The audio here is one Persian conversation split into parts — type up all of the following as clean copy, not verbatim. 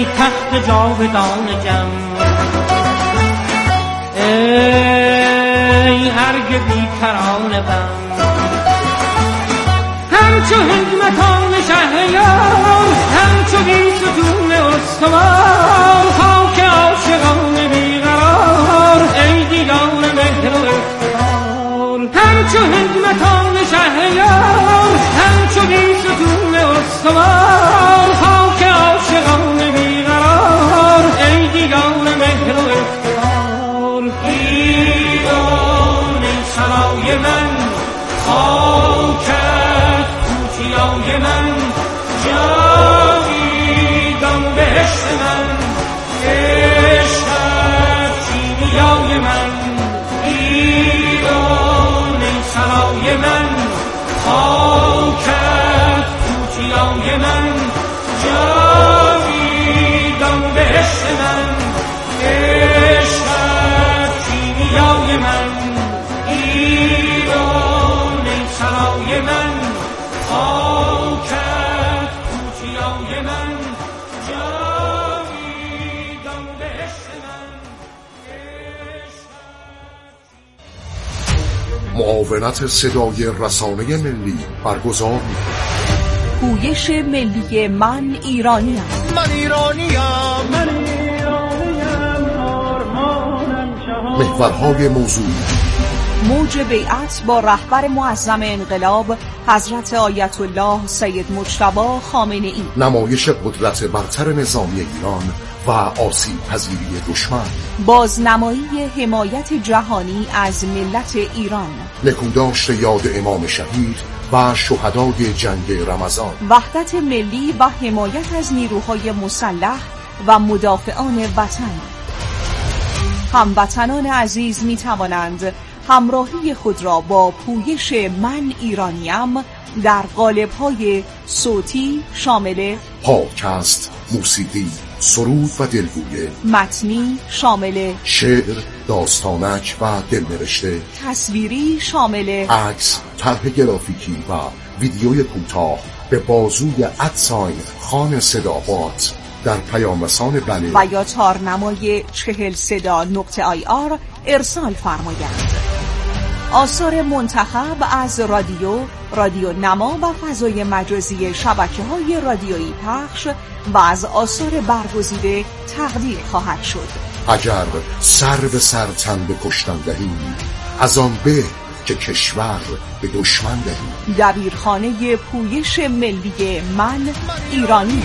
ای تخت جاودان جم، ای ارگ بیکران بم، همچو حکمتان شهریار، همچو بیستون استوار، خاک عاشقان بیقرار، ای دیدار مهر و افتخار. همچو حکمتان شهریار، همچو بیستون استوار، خاک عاشقان بیقرار، ای دیدار مهر و افتخار. ایوان سرای من، خاکت کوچیای من، جاویدان بهشت من، عشقت چینیای من. ایوان سرای من، خاکت کوچیای من، جاویدان بهشت من، عشقت چینیای من. ایوان سرای من، خاکت کوچیای من، جاویدان بهشت من، عشقت. معاونت صدای رسانه ملی برگزار می‌کند. پویش ملی من ایرانیم، من ایرانیم، من محورهای موضوعی: موج بیعت با رهبر معظم انقلاب حضرت آیت الله سید مجتبی خامنه ای، نمایش قدرت برتر نظامی ایران و آسیب پذیری دشمن، بازنمایی حمایت جهانی از ملت ایران، نکوداشت یاد امام شهید و شهدای جنگ رمضان، وحدت ملی و حمایت از نیروهای مسلح و مدافعان وطن. هموطنان عزیز می توانند همراهی خود را با پویش من ایرانیم در قالب‌های صوتی شامل پادکست، موسیقی، سرود و دلگویه، متنی شامل شعر، داستانک و دلنوشته، تصویری شامل عکس، طرح گرافیکی و ویدیوی کوتاه به بازوی ادساین خان صدابات در پیام رسان بله و یا تارنمای 40صدا.ir ارسال فرمایند. آثار منتخب از رادیو نما و فضای مجازی شبکه‌های رادیویی پخش و از آثار برگزیده تقدیر خواهد شد. اگر سر به سر تن به کشتن دهیم، از آن به که کشور به دشمن دهیم. دبیرخانه پویش ملی من ایرانی.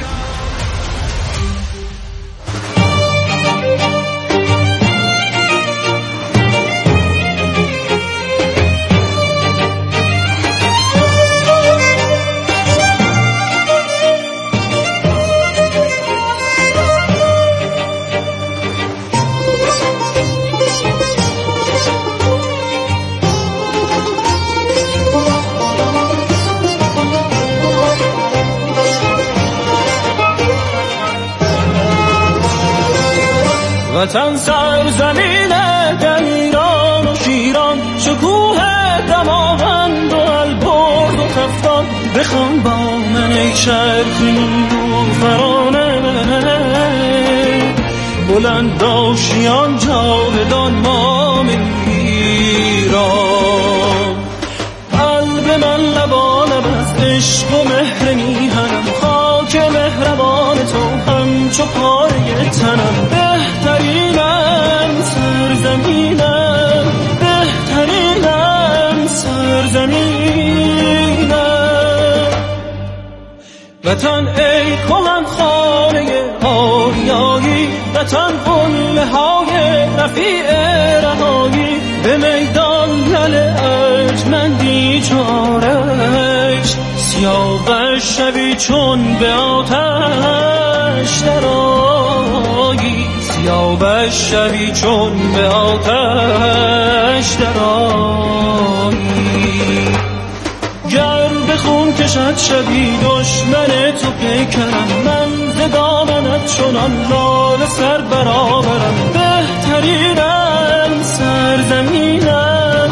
وطن سرزمین دلیران و شیران، شکوه دماوند و البرز و خفتان. بخوان با من ای شرق نیلوفرانه، بلند آشیان جاودان مام ایران. قلب من لبانم از عشق و مهر میهنم، خاک مهربان تو همچو پاره تنم. بهترینم سرزمینم، بهترینم سرزمینم. وطن ای کهن خانه آریایی، وطن قله های رفیع رهایی. به میدان لل ارجمندی چارش، سیاوش شوی چون به آتش درآیی. سیاوش شوی چون به آتش درآیی. گر به خون کشد شوی دشمن تو پیکرم، من ز دامنت چنان لاله سر برآورم. بهترینم سرزمینم،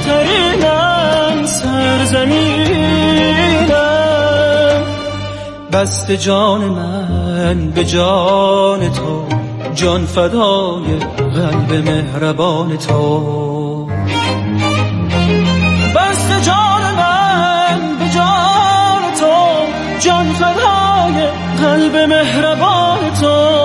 بهترینم سرزمینم. بست جان من به جان تو، جان فدای قلب مهربان تو. بست جان من به جان تو، جان فدای قلب مهربان تو.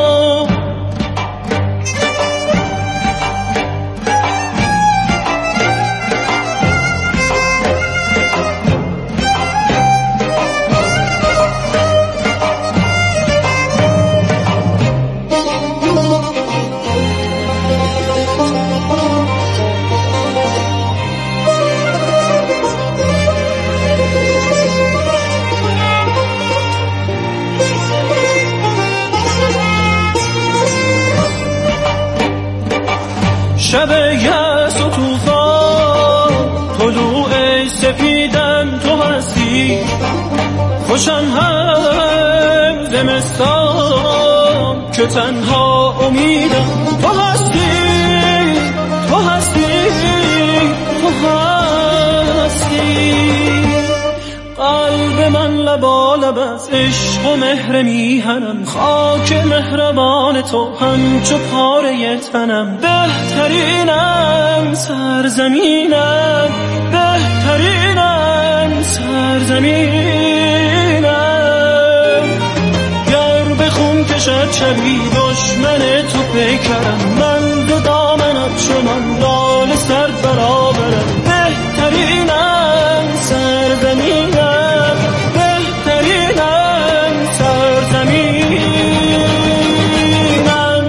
شب یأس و طوفان، طلوع سپیدم تو هستی، خوشم هم زمستان که تنها امیدم تو هستی، تو هستی، تو هستی. قلب من لبالب از عشق و مهر میهنم، خاک مهربان تو همچو پاره تنم. بهترینم سرزمینم، بهترینم سرزمینم. گر به خون کشد شبی دشمن تو پیکرم، من دو دامنت چنان لاله سر برآورم. بهترینم سرزمینم، بهترینم سرزمینم.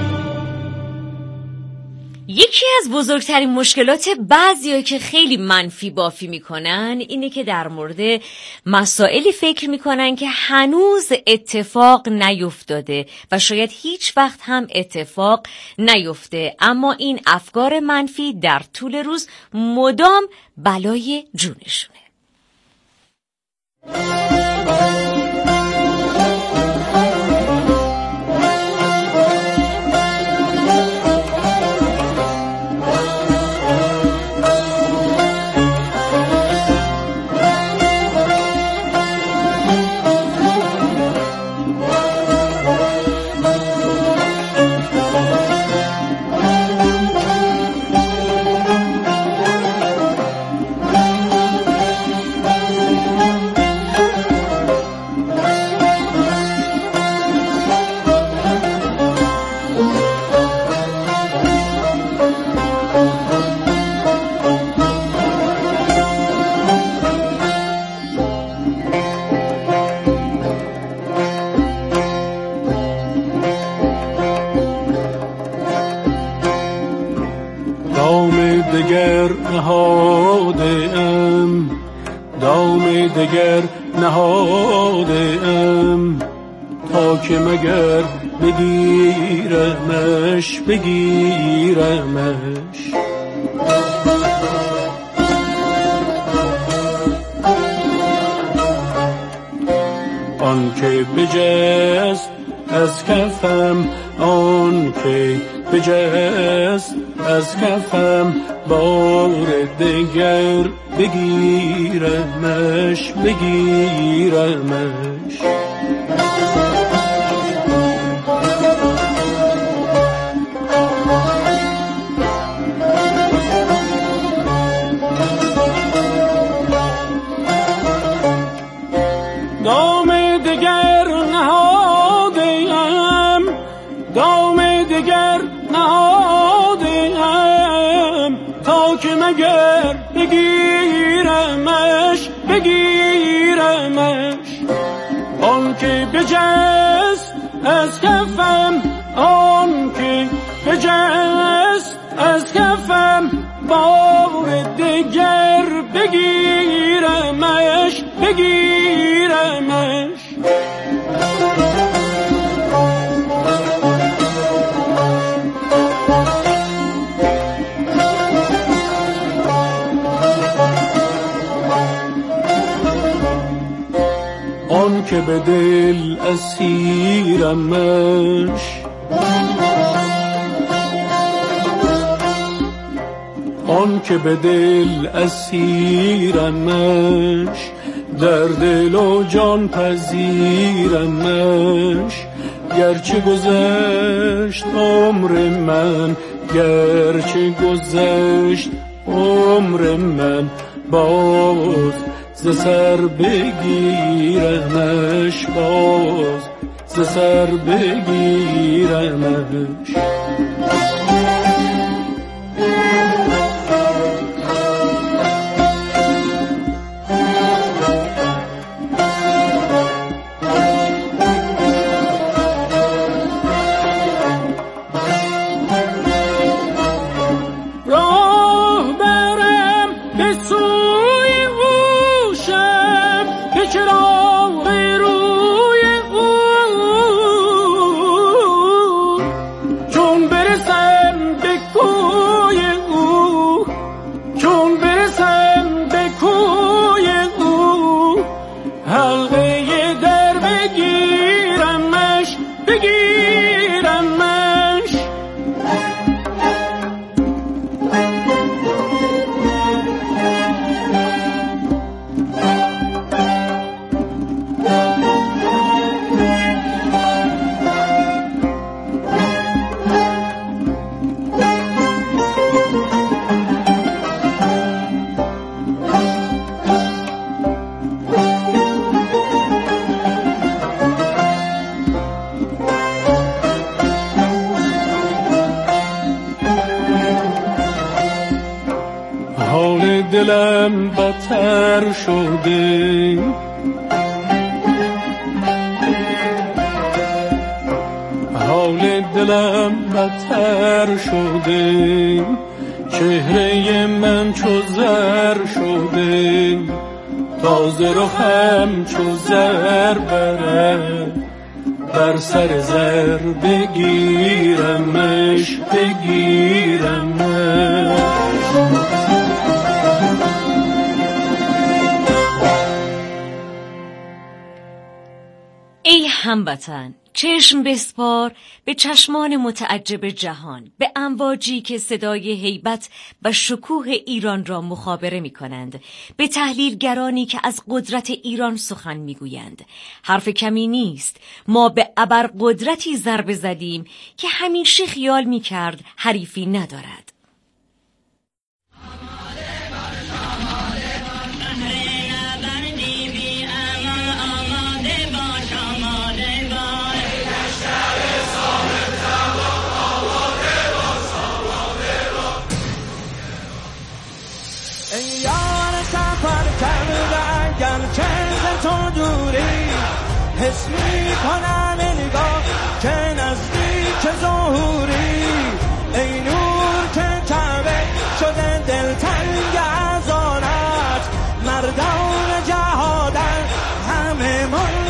یکی از بزرگترین مشکلات بعضیایی که خیلی منفی بافی میکنن اینه که در مورد مسائلی فکر میکنن که هنوز اتفاق نیفتاده و شاید هیچ وقت هم اتفاق نیفته، اما این افکار منفی در طول روز مدام بلای جونشونه. دگر نهادم، دام دگر نهادم، تا که مگر بگیرمش، بگیرمش. آن که بجست از کفم، آن که بجست از کفم، بار دگر بگیرمش، بگیرمش. دام دگر نهادم، دام دگر نهادم، تا که مگر بگیرمش، بگیرمش. آن که بجست از کفم، آن که بجست از کفم، بار دگر بگیرمش، بگیرمش. آن که به دل اسیرمش، آن که به دل اسیرمش، در دل و جان پذیرمش، گرچه گذشت عمر من، گرچه گذشت عمر من، باز ز سر بگیرمش، باز ز سر بگیرمش. دلم بدتر شده، حال دلم بدتر شده، چهره من چو زر شده، تازه رخم چو زر برد، بر سر زر بگیرمش بگیرمش. ای هموطن، چشم بسپار به چشمان متعجب جهان، به امواجی که صدای هیبت و شکوه ایران را مخابره می کنند، به تحلیلگرانی که از قدرت ایران سخن می گویند. حرف کمی نیست، ما به ابرقدرتی ضربه زدیم که همیشه خیال می کرد حریفی ندارد. حس میکنم نگاه که نزدیک ظهوری، ای نور که کعبه شده دلتنگ از آنت، مردان جهادن همه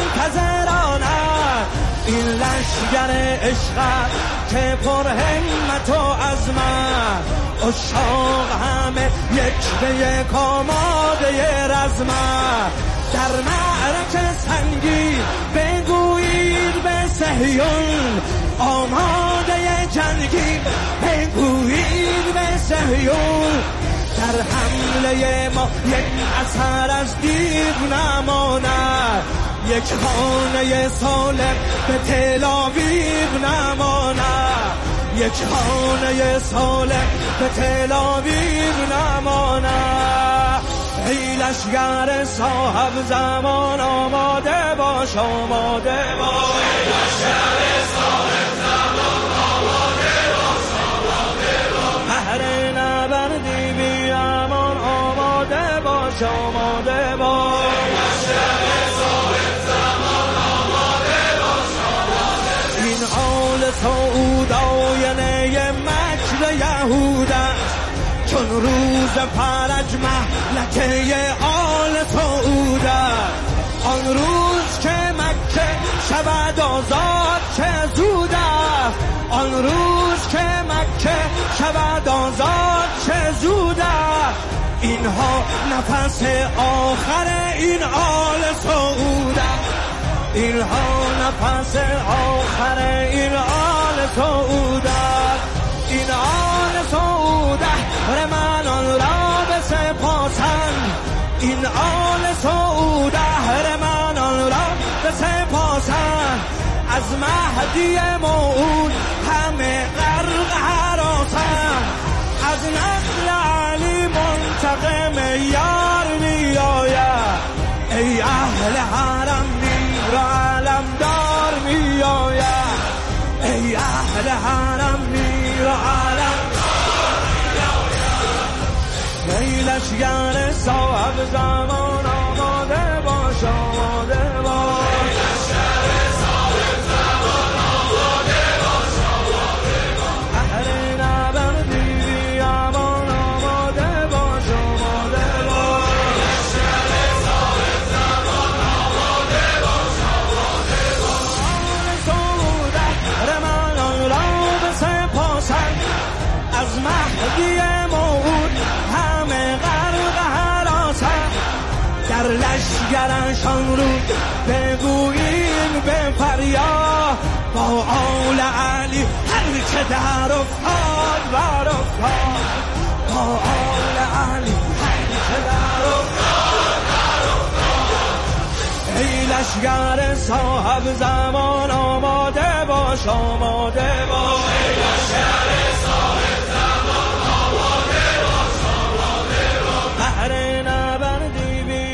منتظرانت، این لشگر عشق که پر همت و عزمت، عشاق همه یک به یک آماده رزمت، در معرکه سنگین بگویید به صهیون، آماده جنگی بگویید به صهیون، در حمله ما یک اثر از دیو نماند، یک خانه سالم به تل آویو نماند، یک خانه سالم به تل آویو نماند. ای لشگر صاحب زمان آماده باش آماده باش، ای لشگر صاحب زمان آماده باش آماده باش، بهر نبردی بی امان آماده باش آماده باش، ای لشگر صاحب زمان آماده باش آماده باش. این آل سعود آینه مکر یهود است، چون روز فرج مهلکه آل سعود است، آن روز که مکه شود آزاد چه زود است، آن روز که مکه شود آزاد چه زود است، اینها نفس آخر این آل سعود است، اینها نفس آخر این آل سعود است، این آل سعود من آن را به سپاسند، این آل سعود اهرمنان را بسپاسند، از مهدی موعود همه غرق هراسند، از نسل علی منتقم یار می آید، ای اهل حرم میر و علمدار می آید، ای اهل حرم میر و علمدار می آید. ای لشگر صاحب زمان آماده باش، آماده باش، لشگرشان رو بگوییم به فریاد، با آل علی هر که در افتاد بر افتاد، با آل علی هر که در افتاد بر افتاد. ای لشگر صاحب زمان آماده باش، آماده باش، ای لشگر صاحب زمان آماده باش، آماده باش. بهر نبردی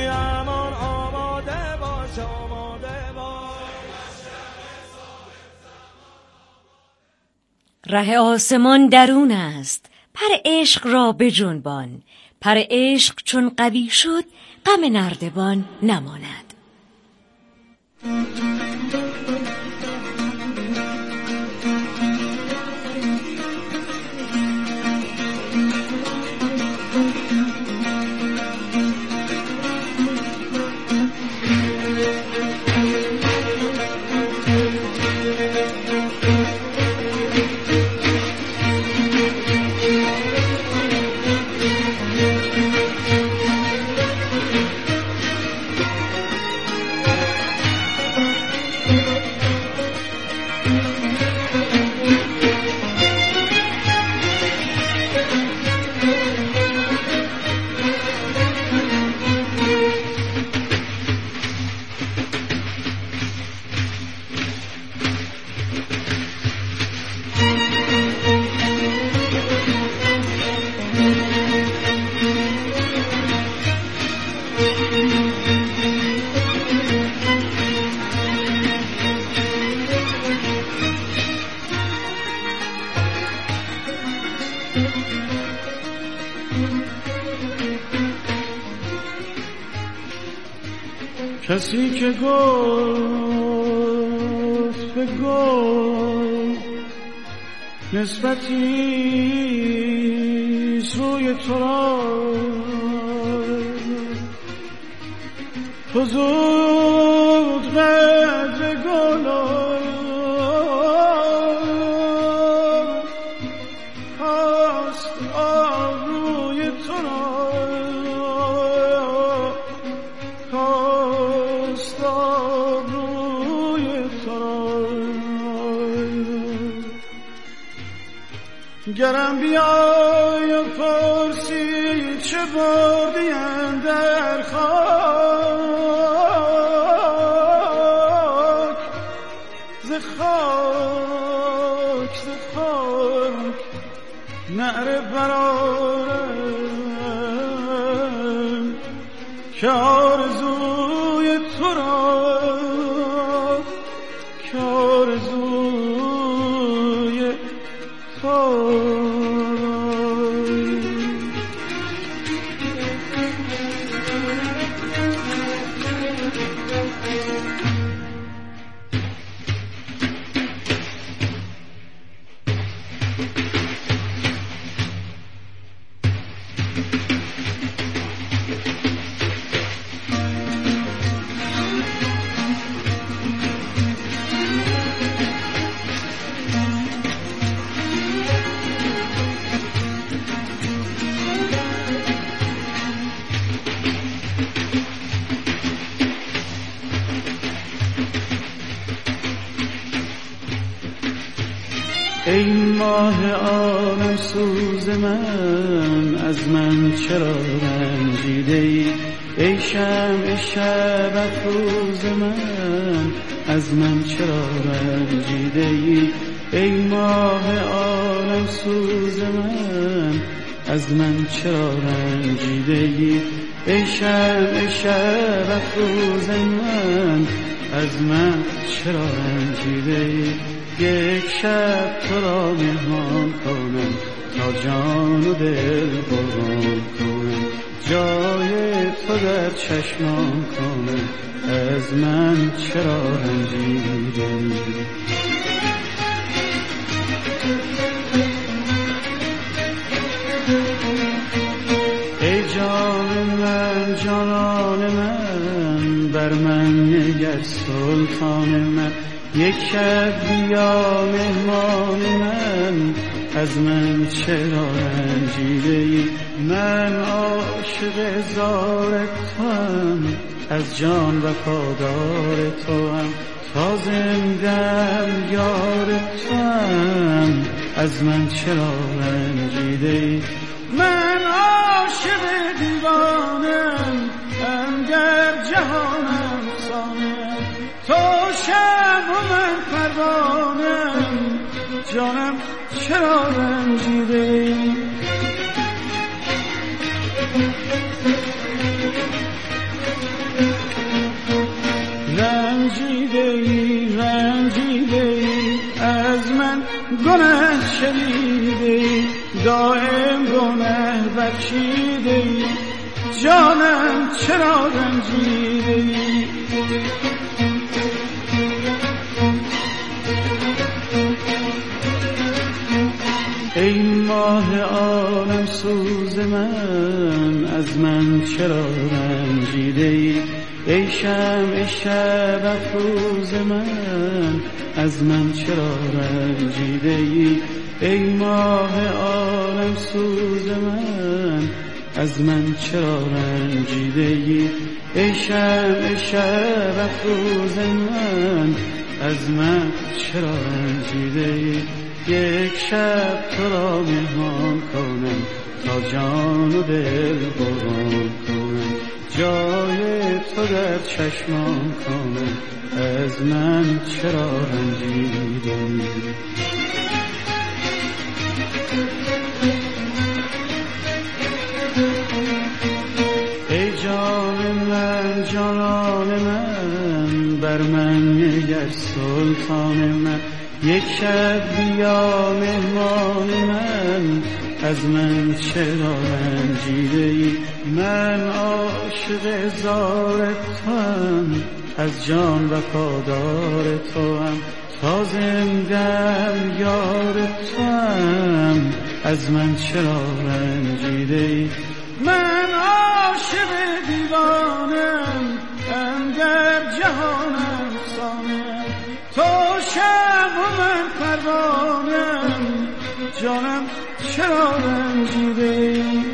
ره آسمان درون است، پر عشق را بجنبان، پر عشق چون قوی شد غم نردبان نماند. کسی که گفت به گل نسبتی روی تو را، تو زود قدر گل هست روی تو را، گرم بیای و پرسی چه بردی اندر خاک، ز خاک ز خاک نعره برآرم که آرزوی تو را، که آرزوی ای ماه عالم سوز من، از من چرا رنجیده ای؟ ای شمع شب افروز من از من چرا رنجیده ای ای ماه عالم سوز من از من چرا رنجیده ای ای شمع شب افروز من از من چرا رنجیده ای یک شب تو را مهمان کنم تا جان و دل قربان کنم جای تو در چشمان کنم از من چرا رنجیده ای ای جان من جانان من بر من نگر سلطان من یک شب بیا مهمان من از من چرا رنجیده ای من عاشق زار توام از جان وفادار توام تا زندم یار توام از من چرا رنجیده ای من عاشق دیوانم در جهانم فسانم تو شب و من پروانم جانم چرا رنجیده ای رنجیده ای از من گناه شنیده ای دائم گناه بخشیده ای جانم چرا رنجیده ای ای ماه عالم سوز من از من چرا رنجیده ای ای شمع شب افروز من از من چرا رنجیده ای ای ماه عالم سوز من از من چرا رنجیده ای ای شمع شب افروز من از من چرا رنجیده ای یک شب تو را مهمان کنم تا جان و دل قربان کنم جای تو در چشمان کنم از من چرا رنجیده ای ای جان من جانان من بر من نگر سلطان من یک شب بیا مهمان من از من چرا رنجیده ای من عاشق زار توام از جان وفادار توام تا زندم یار توام از من چرا رنجیده ای من عاشق دیوانم در جهانم فسانم تو شب و من پروانم جانم چرا رنجیده ای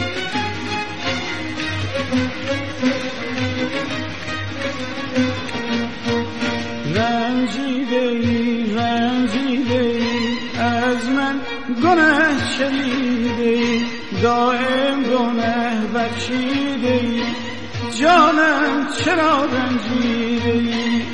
رنجیده ای از من گناه شنیده ای دائم گناه بخشیده ای جانم چرا رنجیده ای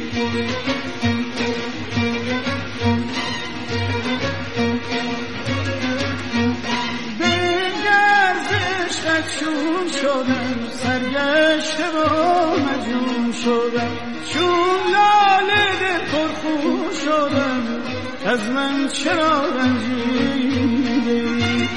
چون شدم سرگشته و مجنون شدم چون لاله دل پرخون شدم از من چرا رنجیده ای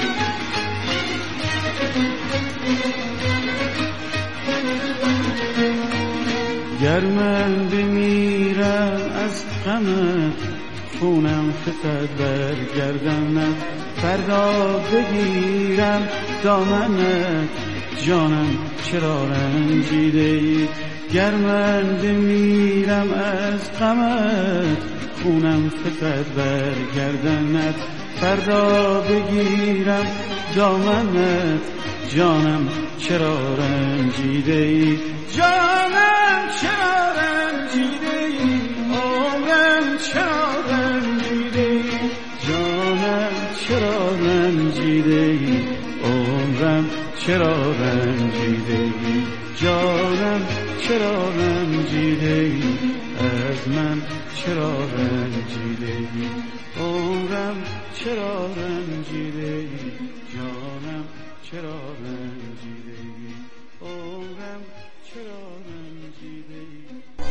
گر من بمیرم از غمت خونم فتد بر گردنت فردا بگیرم دامنت جانم چرا رنجیده ای گر من بمیرم از غمت خونم فتد بر گردنت فردا بگیرم دامنت جانم چرا رنجیده ای جانم چرا رنجیده ای عمرم چرا رنجیده ای جانم چرا رنجیده ای عمرم چرا رنجیده ای چرا رنجیده‌ای از من چرا رنجیده‌ای عمرم چرا رنجیده‌ای جانم چرا رنجیده‌ای عمرم چرا رنجیده‌ای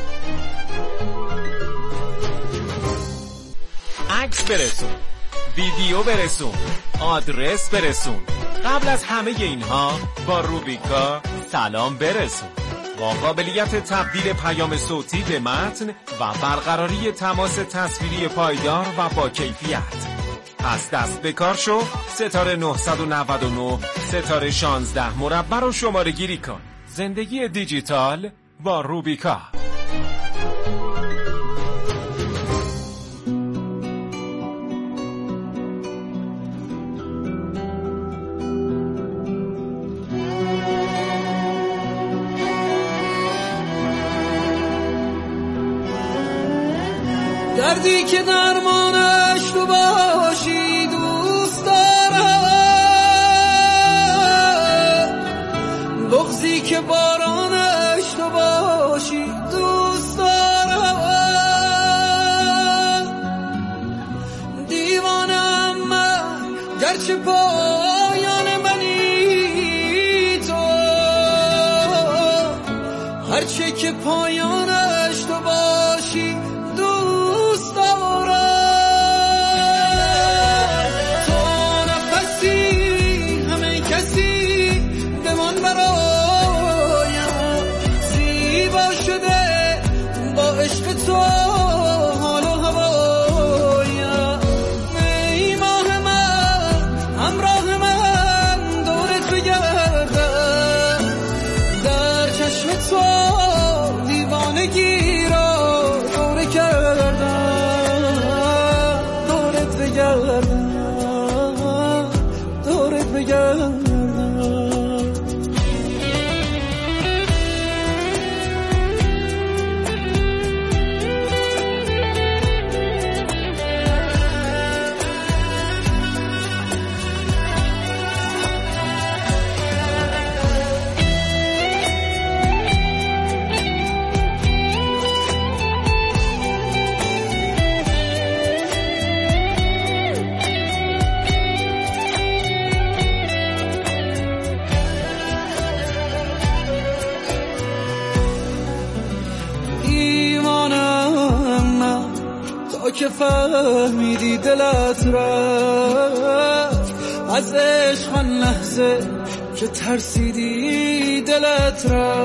عکس برسون، ویدیو برسون، آدرس برسون. قبل از همه اینها با روبیکا سلام برسون. با قابلیت تبدیل پیام صوتی به متن و برقراری تماس تصویری پایدار و با کیفیت. پس دست به کار شو، ستاره 999 ستاره 16 مربع رو شماره گیری کن. زندگی دیجیتال با روبیکا. دردی که درمانش تو باشی دوست دارم، بغضی که بارانش تو باشی دوست دارم. دیوانم من گرچه پایان منی تو، هرچه که پایانش تو باشی دوست دارم. تو نفسی همه کسی بمان برایم، زیبا شده با عشق تو حال و هوایم. ای ماه من همراه من دورت بگردم، در چشم تو دیوانگی را دوره کردم، دورت بگردم، دورت بگردم. که فهمیدی دلت رفت از عشق، آن لحظه که ترسیدی دلت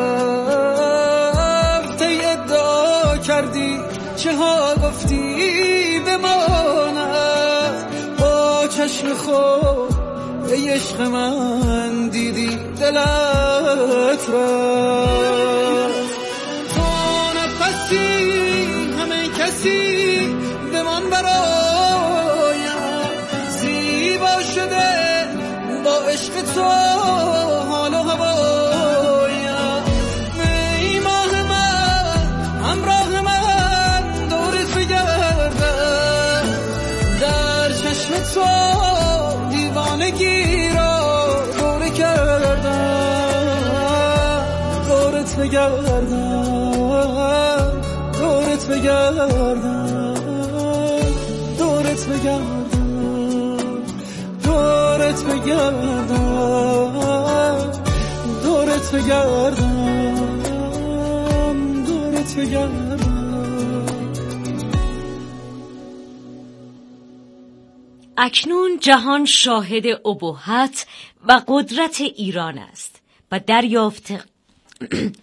رفت. ای ادعا کردی چه ها گفتی بماند، با چشم خود ای عشق من دیدی دلت رفت. تو نفسی همه کسی بمان برایم، زیبا شده با عشق تو حال و هوایم. ای ماه من همراه من دورت بگردم، در چشم تو دیوانگی را دوره کردم، دورت بگردم، دورت بگردم، دورت بگردم، دورت بگردم، دورت بگردم، دورت بگردم. اکنون جهان شاهد ابهت و قدرت ایران است و